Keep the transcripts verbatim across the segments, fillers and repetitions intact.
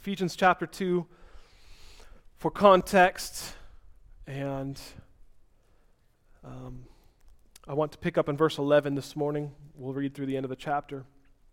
Ephesians chapter two for context, and um, I want to pick up in verse eleven this morning. We'll read through the end of the chapter.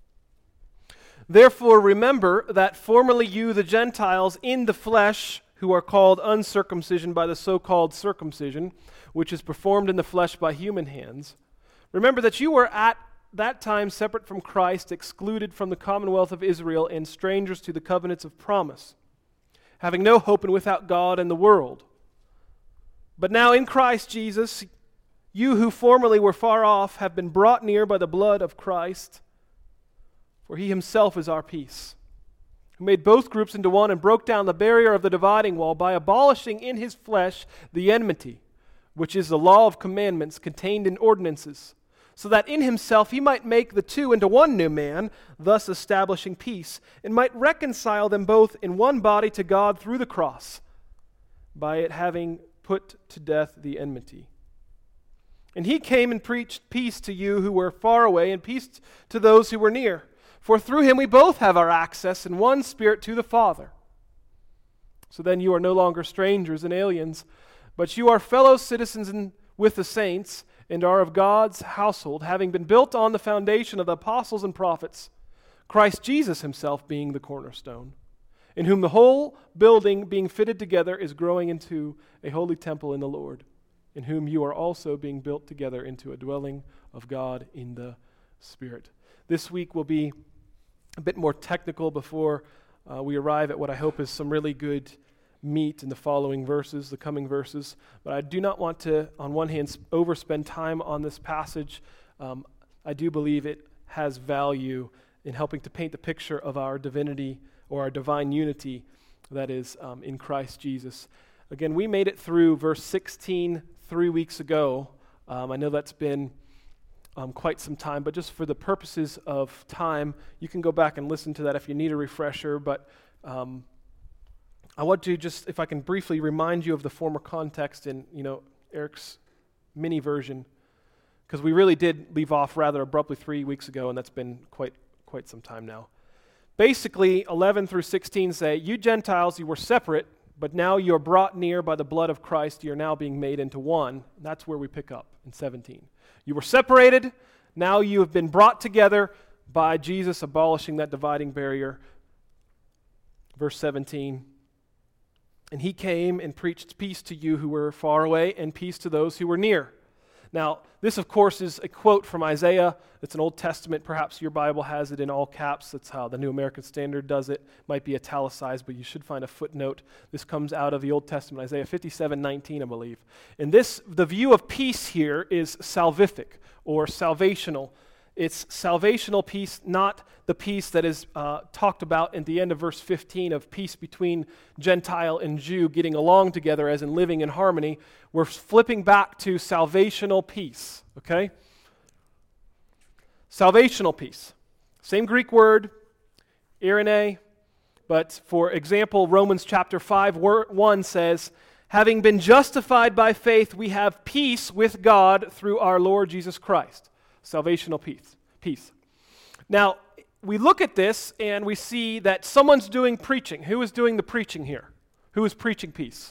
Therefore remember that formerly you, the Gentiles, in the flesh, who are called uncircumcision by the so-called circumcision, which is performed in the flesh by human hands, remember that you were at that time separate from Christ, excluded from the commonwealth of Israel, and strangers to the covenants of promise, having no hope and without God in the world. But now in Christ Jesus, you who formerly were far off have been brought near by the blood of Christ, for he himself is our peace, who made both groups into one and broke down the barrier of the dividing wall by abolishing in his flesh the enmity, which is the law of commandments contained in ordinances, so that in himself he might make the two into one new man, thus establishing peace, and might reconcile them both in one body to God through the cross, by it having put to death the enmity. And he came and preached peace to you who were far away, and peace to those who were near. For through him we both have our access in one Spirit to the Father. So then you are no longer strangers and aliens, but you are fellow citizens in, with the saints, and are of God's household, having been built on the foundation of the apostles and prophets, Christ Jesus himself being the cornerstone, in whom the whole building being fitted together is growing into a holy temple in the Lord, in whom you are also being built together into a dwelling of God in the Spirit. This week will be a bit more technical before uh, we arrive at what I hope is some really good meat in the following verses, the coming verses. But I do not want to, on one hand, overspend time on this passage. Um, I do believe it has value in helping to paint the picture of our divinity or our divine unity that is um, in Christ Jesus. Again, we made it through verse sixteen three weeks ago. Um, I know that's been um, quite some time, but just for the purposes of time, you can go back and listen to that if you need a refresher. But um, I want to just, if I can briefly remind you of the former context in, you know, Eric's mini version, because we really did leave off rather abruptly three weeks ago, and that's been quite quite some time now. Basically, eleven through sixteen say, you Gentiles, you were separate, but now you are brought near by the blood of Christ. You are now being made into one. That's where we pick up in seventeen. You were separated. Now you have been brought together by Jesus abolishing that dividing barrier. Verse seventeen. And he came and preached peace to you who were far away and peace to those who were near. Now, this, of course, is a quote from Isaiah. It's an Old Testament. Perhaps your Bible has it in all caps. That's how the New American Standard does it. Might be italicized, but you should find a footnote. This comes out of the Old Testament, Isaiah fifty-seven nineteen, I believe. And this, the view of peace here is salvific or salvational. It's salvational peace, not the peace that is uh, talked about at the end of verse fifteen of peace between Gentile and Jew getting along together as in living in harmony. We're flipping back to salvational peace, okay? Salvational peace. Same Greek word, eirene, but for example, Romans chapter five, one says, having been justified by faith, we have peace with God through our Lord Jesus Christ. Salvational peace. Peace. Now, we look at this and we see that someone's doing preaching. Who is doing the preaching here? Who is preaching peace?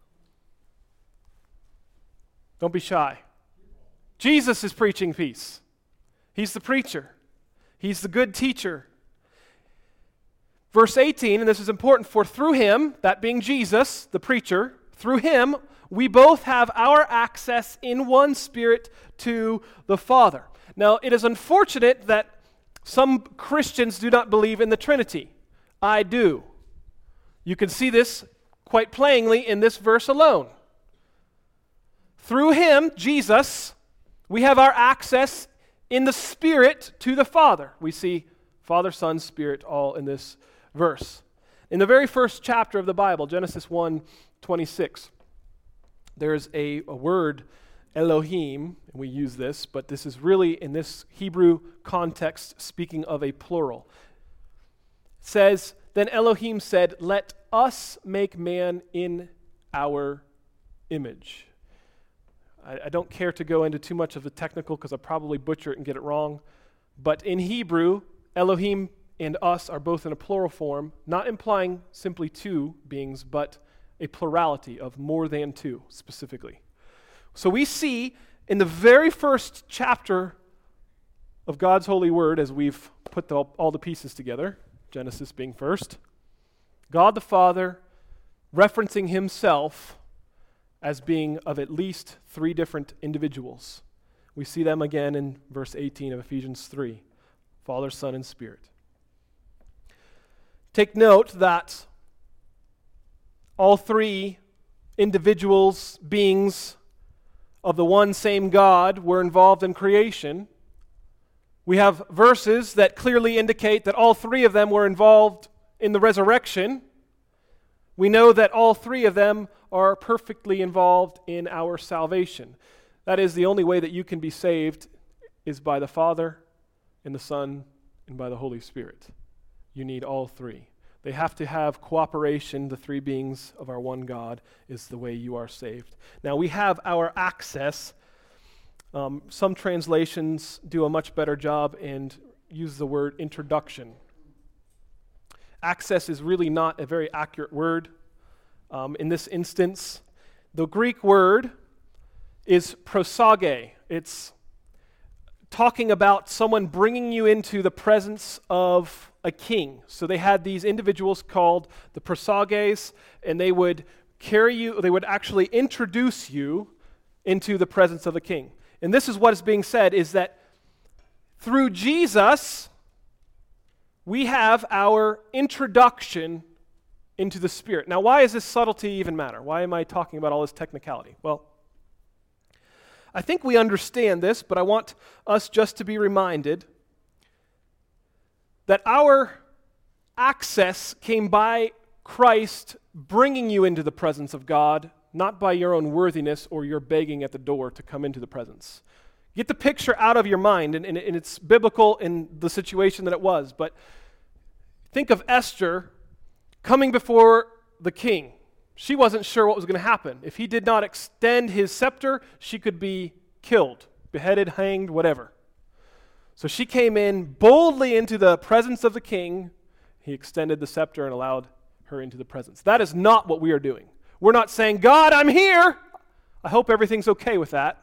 Don't be shy. Jesus is preaching peace. He's the preacher. He's the good teacher. Verse eighteen, and this is important, for through him, that being Jesus, the preacher, through him, we both have our access in one Spirit to the Father. Now, it is unfortunate that some Christians do not believe in the Trinity. I do. You can see this quite plainly in this verse alone. Through him, Jesus, we have our access in the Spirit to the Father. We see Father, Son, Spirit all in this verse. In the very first chapter of the Bible, Genesis one twenty-six, there's a, a word, Elohim, and we use this, but this is really, in this Hebrew context, speaking of a plural. It says, then Elohim said, let us make man in our image. I, I don't care to go into too much of the technical because I'll probably butcher it and get it wrong, but in Hebrew, Elohim and us are both in a plural form, not implying simply two beings, but a plurality of more than two specifically. So we see in the very first chapter of God's holy word, as we've put the, all the pieces together, Genesis being first, God the Father referencing himself as being of at least three different individuals. We see them again in verse eighteen of Ephesians three, Father, Son, and Spirit. Take note that all three individuals, beings of the one same God, were involved in creation. We have verses that clearly indicate that all three of them were involved in the resurrection. We know that all three of them are perfectly involved in our salvation. That is, the only way that you can be saved is by the Father and the Son and by the Holy Spirit. You need all three. They have to have cooperation. The three beings of our one God is the way you are saved. Now, we have our access. Um, some translations do a much better job and use the word introduction. Access is really not a very accurate word. Um, in this instance, the Greek word is prosage. It's talking about someone bringing you into the presence of a king. So they had these individuals called the prosages, and they would carry you, they would actually introduce you into the presence of a king. And this is what is being said, is that through Jesus, we have our introduction into the Spirit. Now, why does this subtlety even matter? Why am I talking about all this technicality? Well, I think we understand this, but I want us just to be reminded that our access came by Christ bringing you into the presence of God, not by your own worthiness or your begging at the door to come into the presence. Get the picture out of your mind, and, and, and it's biblical in the situation that it was, but think of Esther coming before the king. She wasn't sure what was going to happen. If he did not extend his scepter, she could be killed, beheaded, hanged, whatever. So she came in boldly into the presence of the king. He extended the scepter and allowed her into the presence. That is not what we are doing. We're not saying, God, I'm here. I hope everything's okay with that.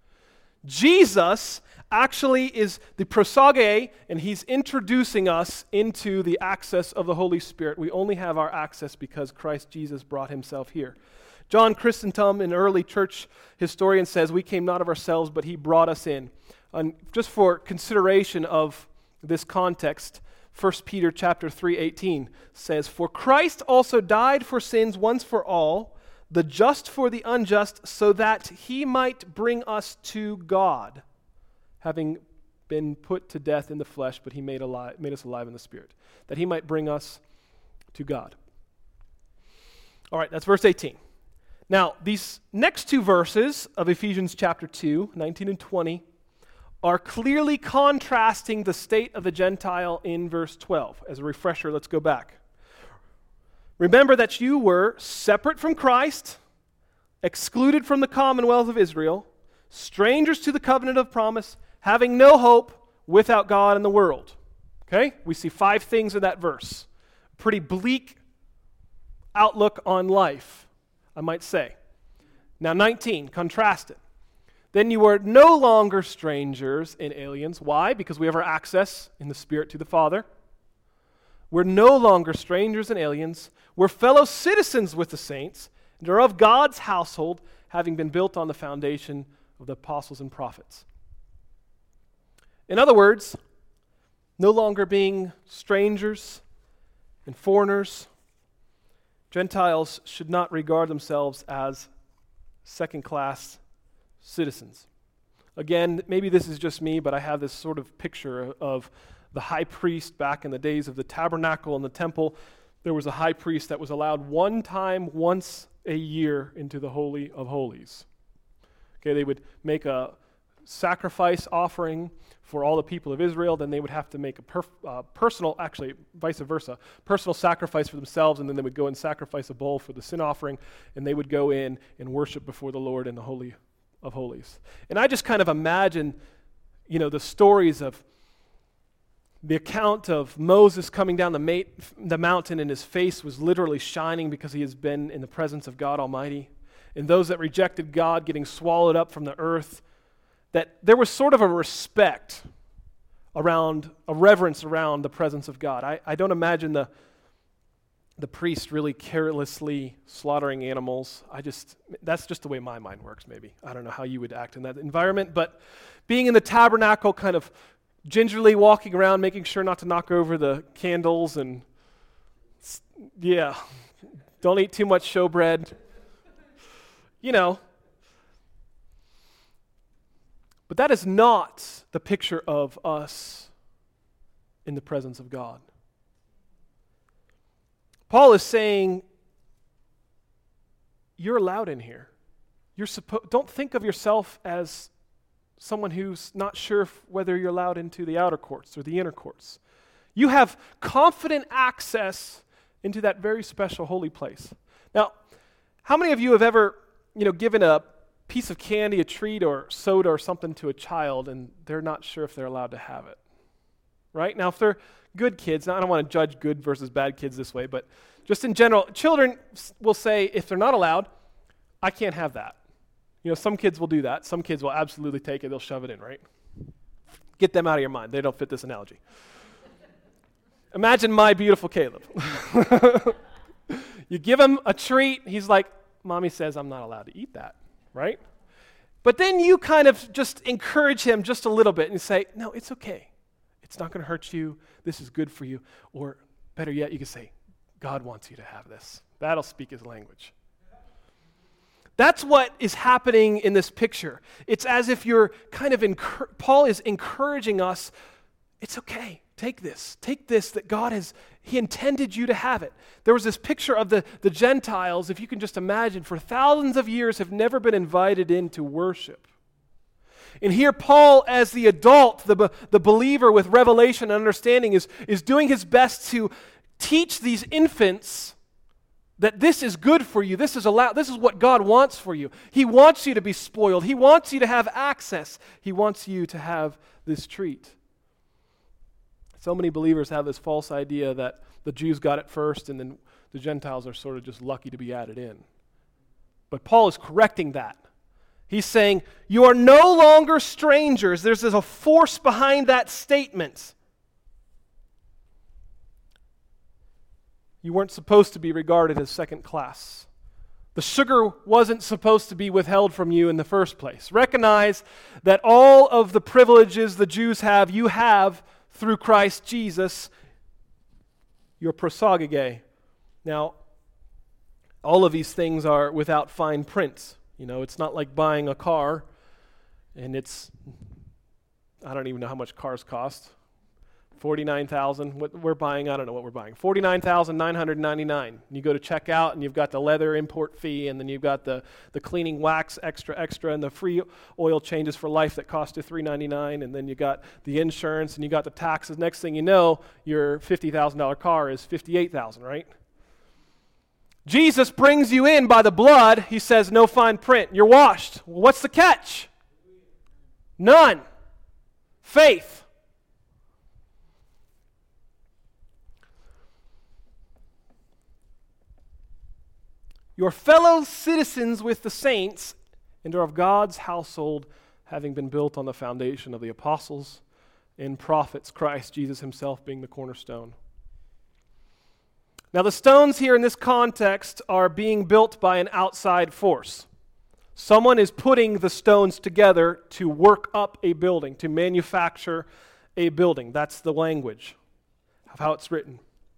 Jesus actually is the prosage, and he's introducing us into the access of the Holy Spirit. We only have our access because Christ Jesus brought himself here. John Chrysostom, an early church historian, says, we came not of ourselves, but he brought us in. And just for consideration of this context, First Peter chapter three eighteen says, for Christ also died for sins once for all, the just for the unjust, so that he might bring us to God, having been put to death in the flesh, but he made alive, made us alive in the Spirit, that he might bring us to God. All right, that's verse eighteen. Now, these next two verses of Ephesians chapter two, nineteen and twenty, are clearly contrasting the state of the Gentile in verse twelve. As a refresher, let's go back. Remember that you were separate from Christ, excluded from the commonwealth of Israel, strangers to the covenant of promise, having no hope, without God in the world. Okay? We see five things in that verse. Pretty bleak outlook on life, I might say. Now, nineteen, contrast it. Then you are no longer strangers and aliens. Why? Because we have our access in the Spirit to the Father. We're no longer strangers and aliens. We're fellow citizens with the saints and are of God's household, having been built on the foundation of the apostles and prophets. In other words, no longer being strangers and foreigners, Gentiles should not regard themselves as second-class citizens. Again, maybe this is just me, but I have this sort of picture of the high priest back in the days of the tabernacle and the temple. There was a high priest that was allowed one time, once a year, into the Holy of Holies. Okay, they would make a sacrifice offering for all the people of Israel, then they would have to make a perf- uh, personal, actually vice versa, personal sacrifice for themselves, and then they would go and sacrifice a bull for the sin offering, and they would go in and worship before the Lord in the Holy of Holies. And I just kind of imagine, you know, the stories of The account of Moses coming down the, mate, the mountain and his face was literally shining because he has been in the presence of God Almighty. And those that rejected God getting swallowed up from the earth, that there was sort of a respect around, a reverence around the presence of God. I, I don't imagine the, the priest really carelessly slaughtering animals. I just, that's just the way my mind works maybe. I don't know how you would act in that environment, but being in the tabernacle kind of gingerly walking around, making sure not to knock over the candles, and yeah, don't eat too much showbread. You know. But that is not the picture of us in the presence of God. Paul is saying, you're allowed in here. You're suppo- don't think of yourself as someone who's not sure if whether you're allowed into the outer courts or the inner courts. You have confident access into that very special holy place. Now, how many of you have ever, you know, given a piece of candy, a treat, or soda or something to a child and they're not sure if they're allowed to have it? Right? Now, if they're good kids, now I don't want to judge good versus bad kids this way, but just in general, children will say, if they're not allowed, I can't have that. You know, some kids will do that. Some kids will absolutely take it. They'll shove it in, right? Get them out of your mind. They don't fit this analogy. Imagine my beautiful Caleb. You give him a treat. He's like, Mommy says I'm not allowed to eat that, right? But then you kind of just encourage him just a little bit and say, no, it's okay. It's not going to hurt you. This is good for you. Or better yet, you can say, God wants you to have this. That'll speak his language. That's what is happening in this picture. It's as if you're kind of, encur- Paul is encouraging us, it's okay, take this. Take this that God has, he intended you to have it. There was this picture of the, the Gentiles, if you can just imagine, for thousands of years have never been invited in to worship. And here Paul, as the adult, the, the believer with revelation and understanding, is, is doing his best to teach these infants that this is good for you. This is allowed. This is what God wants for you. He wants you to be spoiled. He wants you to have access. He wants you to have this treat. So many believers have this false idea that the Jews got it first and then the Gentiles are sort of just lucky to be added in. But Paul is correcting that. He's saying, you are no longer strangers. There's, there's a force behind that statement. You weren't supposed to be regarded as second class. The sugar wasn't supposed to be withheld from you in the first place. Recognize that all of the privileges the Jews have, you have through Christ Jesus. You're prosagige. Now, all of these things are without fine print. You know, it's not like buying a car and it's, I don't even know how much cars cost. forty-nine thousand dollars, what we're buying, I don't know what we're buying. forty-nine thousand nine hundred ninety-nine dollars. You go to checkout and you've got the leather import fee and then you've got the, the cleaning wax extra extra and the free oil changes for life that cost you three ninety-nine, and then you got the insurance and you got the taxes. Next thing you know, your fifty thousand dollars car is fifty-eight thousand dollars, right? Jesus brings you in by the blood. He says no fine print. You're washed. Well, what's the catch? None. Faith. Your fellow citizens with the saints and are of God's household, having been built on the foundation of the apostles and prophets, Christ Jesus himself being the cornerstone. Now the stones here in this context are being built by an outside force. Someone is putting the stones together to work up a building, to manufacture a building. That's the language of how it's written.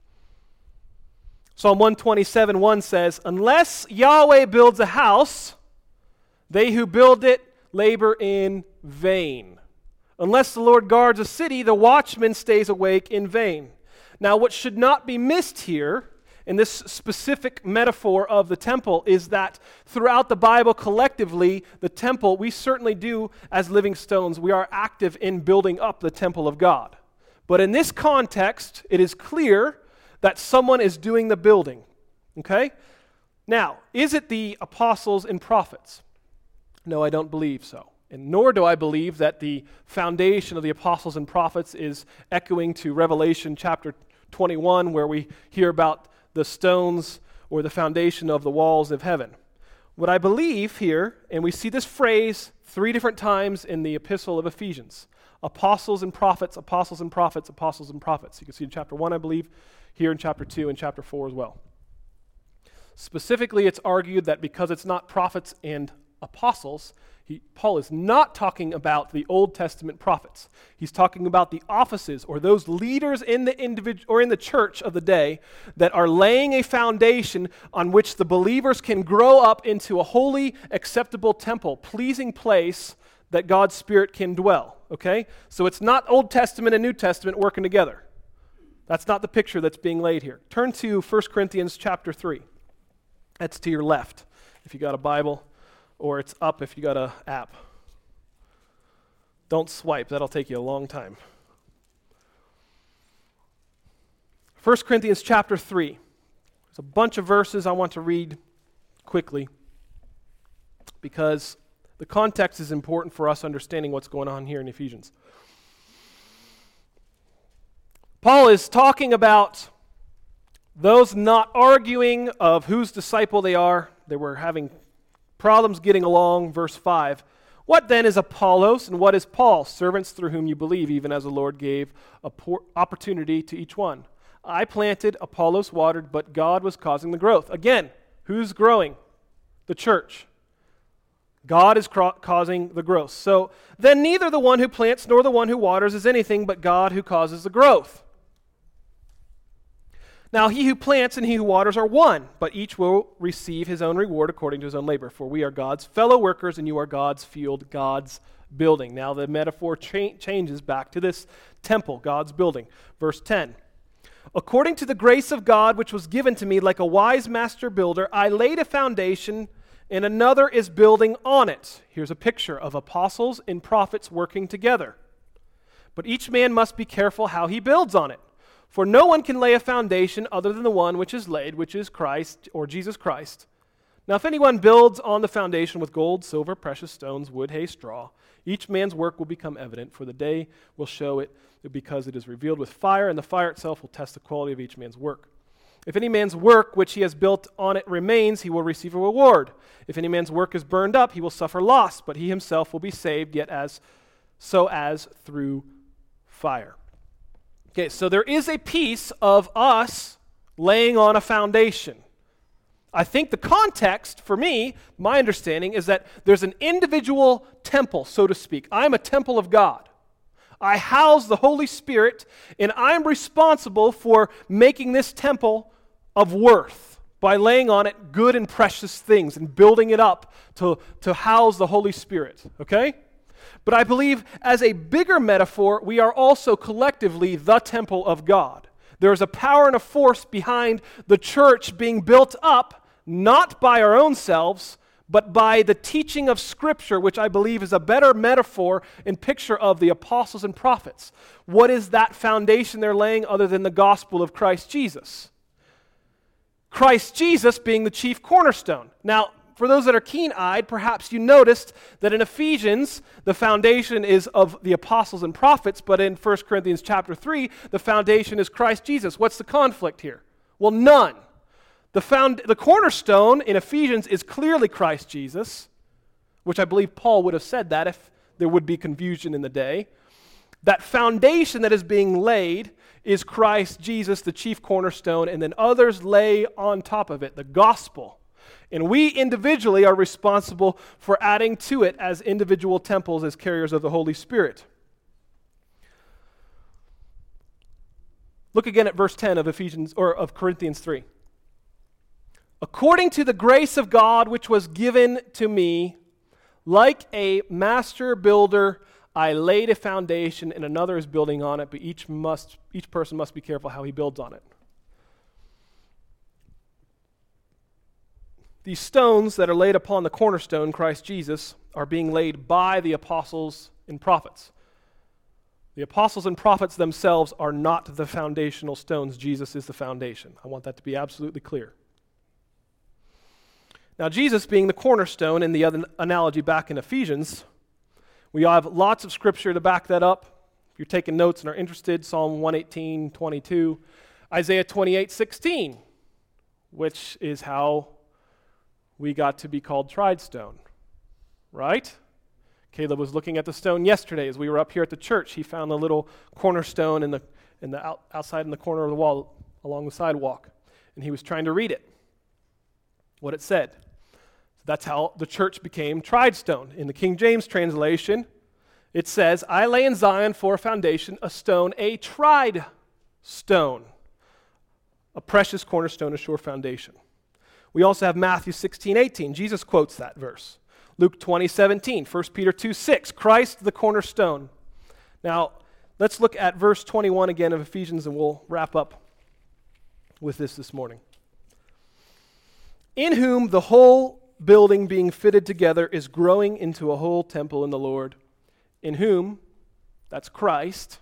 Psalm one twenty-seven one says, unless Yahweh builds a house, they who build it labor in vain. Unless the Lord guards a city, the watchman stays awake in vain. Now, what should not be missed here in this specific metaphor of the temple is that throughout the Bible collectively, the temple, we certainly do as living stones, we are active in building up the temple of God. But in this context, it is clear that someone is doing the building. Okay? Now, is it the apostles and prophets? No, I don't believe so. And nor do I believe that the foundation of the apostles and prophets is echoing to Revelation chapter twenty-one, where we hear about the stones or the foundation of the walls of heaven. What I believe here, and we see this phrase three different times in the epistle of Ephesians, apostles and prophets, apostles and prophets, apostles and prophets. You can see in chapter one, I believe, here in chapter two and chapter four as well. Specifically, it's argued that because it's not prophets and apostles, he, Paul is not talking about the Old Testament prophets. He's talking about the offices or those leaders in the individual or in the church of the day that are laying a foundation on which the believers can grow up into a holy, acceptable temple, pleasing place that God's Spirit can dwell. Okay? So it's not Old Testament and New Testament working together. That's not the picture that's being laid here. Turn to First Corinthians chapter three. That's to your left if you got a Bible, or it's up if you got an app. Don't swipe, that'll take you a long time. First Corinthians chapter three. There's a bunch of verses I want to read quickly because the context is important for us understanding what's going on here in Ephesians. Paul is talking about those not arguing of whose disciple they are. They were having problems getting along. Verse five. What then is Apollos and what is Paul? Servants through whom you believe, even as the Lord gave a por- opportunity to each one. I planted, Apollos watered, but God was causing the growth. Again, who's growing? The church. God is cro- causing the growth. So then neither the one who plants nor the one who waters is anything but God who causes the growth. Now he who plants and he who waters are one, but each will receive his own reward according to his own labor. For we are God's fellow workers, and you are God's field, God's building. Now the metaphor cha- changes back to this temple, God's building. Verse ten. According to the grace of God which was given to me, like a wise master builder, I laid a foundation, and another is building on it. Here's a picture of apostles and prophets working together. But each man must be careful how he builds on it. For no one can lay a foundation other than the one which is laid, which is Christ, or Jesus Christ. Now if anyone builds on the foundation with gold, silver, precious stones, wood, hay, straw, each man's work will become evident, for the day will show it, because it is revealed with fire, and the fire itself will test the quality of each man's work. If any man's work which he has built on it remains, he will receive a reward. If any man's work is burned up, he will suffer loss, but he himself will be saved, yet as so as through fire. Okay, so there is a piece of us laying on a foundation. I think the context, for me, my understanding, is that there's an individual temple, so to speak. I'm a temple of God. I house the Holy Spirit, and I'm responsible for making this temple of worth by laying on it good and precious things and building it up to, to house the Holy Spirit, okay? But I believe as a bigger metaphor, we are also collectively the temple of God. There is a power and a force behind the church being built up, not by our own selves, but by the teaching of Scripture, which I believe is a better metaphor and picture of the apostles and prophets. What is that foundation they're laying other than the gospel of Christ Jesus? Christ Jesus being the chief cornerstone. Now, for those that are keen-eyed, perhaps you noticed that in Ephesians, the foundation is of the apostles and prophets, but in First Corinthians chapter three, the foundation is Christ Jesus. What's the conflict here? Well, none. The, found, the cornerstone in Ephesians is clearly Christ Jesus, which I believe Paul would have said that if there would be confusion in the day. That foundation that is being laid is Christ Jesus, the chief cornerstone, and then others lay on top of it the gospel. And we individually are responsible for adding to it as individual temples, as carriers of the Holy Spirit. Look again at verse ten of Ephesians or of Corinthians three. According to the grace of God which was given to me, like a master builder, I laid a foundation, and another is building on it, but each must each person must be careful how he builds on it. These stones that are laid upon the cornerstone, Christ Jesus, are being laid by the apostles and prophets. The apostles and prophets themselves are not the foundational stones. Jesus is the foundation. I want that to be absolutely clear. Now, Jesus being the cornerstone in the other analogy back in Ephesians, We have lots of scripture to back that up. If you're taking notes and are interested, Psalm one eighteen, twenty-two, Isaiah twenty-eight, sixteen, which is how we got to be called tried stone, right? Caleb was looking at the stone yesterday as we were up here at the church. He found a little cornerstone in the in the out, outside in the corner of the wall along the sidewalk, and he was trying to read it, what it said. That's how the church became tried stone. In the King James translation, it says, I lay in Zion for a foundation, a stone, a tried stone, a precious cornerstone, a sure foundation. We also have Matthew sixteen, eighteen. Jesus quotes that verse. Luke twenty, seventeen, First Peter two, six, Christ the cornerstone. Now, let's look at verse twenty-one again of Ephesians, and we'll wrap up with this this morning. In whom the whole building being fitted together is growing into a whole temple in the Lord, in whom, that's Christ,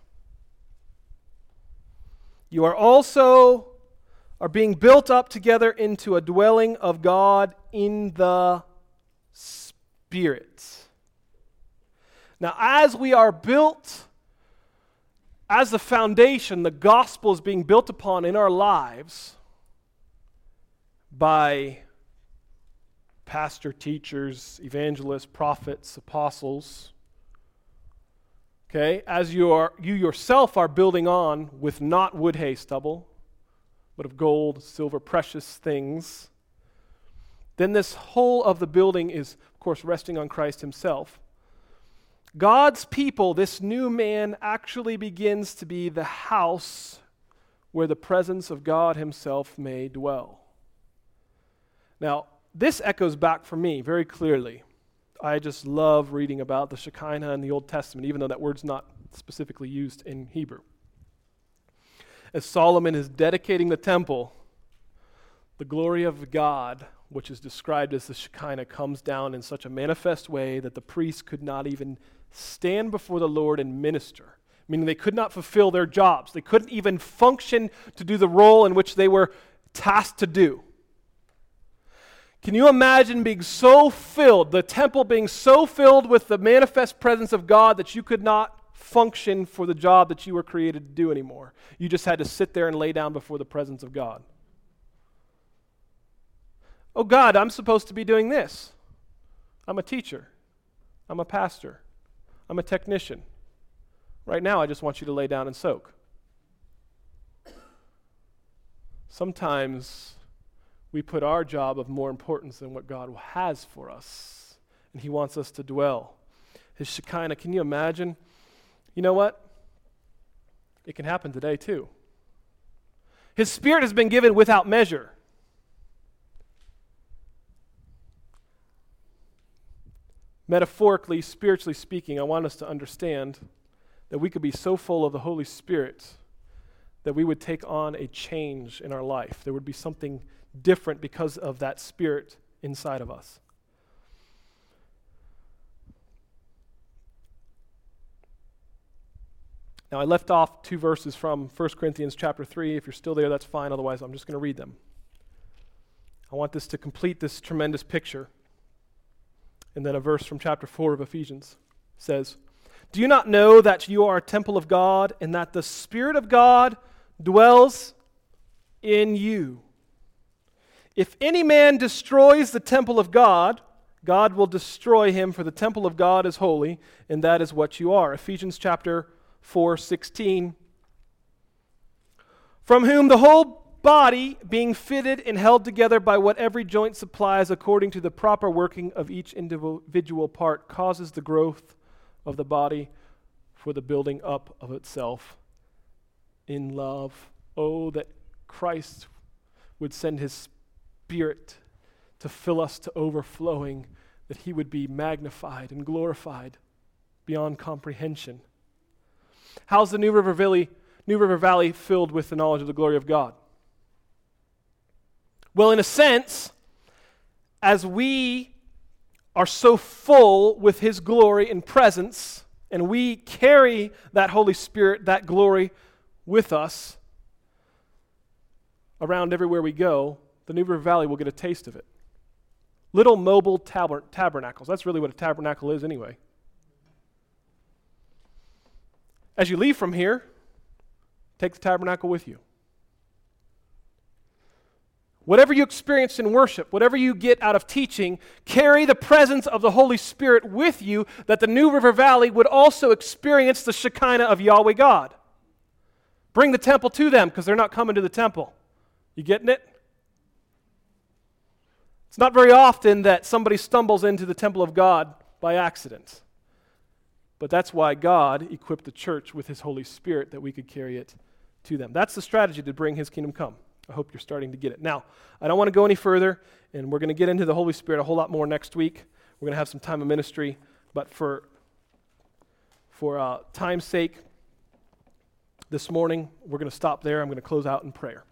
you are also are being built up together into a dwelling of God in the Spirit. Now, as we are built, as the foundation, the gospel is being built upon in our lives by pastor, teachers, evangelists, prophets, apostles. Okay, as you are, you yourself are building on with not wood, hay, stubble, but of gold, silver, precious things. Then this whole of the building is, of course, resting on Christ himself. God's people, this new man, actually begins to be the house where the presence of God himself may dwell. Now, this echoes back for me very clearly. I just love reading about the Shekinah in the Old Testament, even though that word's not specifically used in Hebrew. As Solomon is dedicating the temple, the glory of God, which is described as the Shekinah, comes down in such a manifest way that the priests could not even stand before the Lord and minister, meaning they could not fulfill their jobs. They couldn't even function to do the role in which they were tasked to do. Can you imagine being so filled, the temple being so filled with the manifest presence of God that you could not function for the job that you were created to do anymore? You just had to sit there and lay down before the presence of God. Oh God, I'm supposed to be doing this. I'm a teacher. I'm a pastor. I'm a technician. Right now, I just want you to lay down and soak. Sometimes we put our job of more importance than what God has for us, and he wants us to dwell. His Shekinah, can you imagine? You know what? It can happen today too. His Spirit has been given without measure. Metaphorically, spiritually speaking, I want us to understand that we could be so full of the Holy Spirit that we would take on a change in our life. There would be something different because of that Spirit inside of us. Now, I left off two verses from First Corinthians chapter three. If you're still there, that's fine. Otherwise, I'm just going to read them. I want this to complete this tremendous picture. And then a verse from chapter four of Ephesians says, do you not know that you are a temple of God and that the Spirit of God dwells in you? If any man destroys the temple of God, God will destroy him, for the temple of God is holy, and that is what you are. Ephesians chapter four, sixteen. From whom the whole body, being fitted and held together by what every joint supplies according to the proper working of each individual part, causes the growth of the body for the building up of itself in love. Oh, that Christ would send his Spirit to fill us to overflowing, that he would be magnified and glorified beyond comprehension. How's the New River Valley, New River Valley filled with the knowledge of the glory of God? Well, in a sense, as we are so full with his glory and presence, and we carry that Holy Spirit, that glory with us around everywhere we go, the New River Valley will get a taste of it. Little mobile taber- tabernacles. That's really what a tabernacle is anyway. As you leave from here, take the tabernacle with you. Whatever you experience in worship, whatever you get out of teaching, carry the presence of the Holy Spirit with you, that the New River Valley would also experience the Shekinah of Yahweh God. Bring the temple to them, because they're not coming to the temple. You getting it? It's not very often that somebody stumbles into the temple of God by accident. But that's why God equipped the church with His Holy Spirit, that we could carry it to them. That's the strategy to bring His kingdom come. I hope you're starting to get it. Now, I don't want to go any further, and we're going to get into the Holy Spirit a whole lot more next week. We're going to have some time of ministry, but for, for uh, time's sake, this morning, we're going to stop there. I'm going to close out in prayer.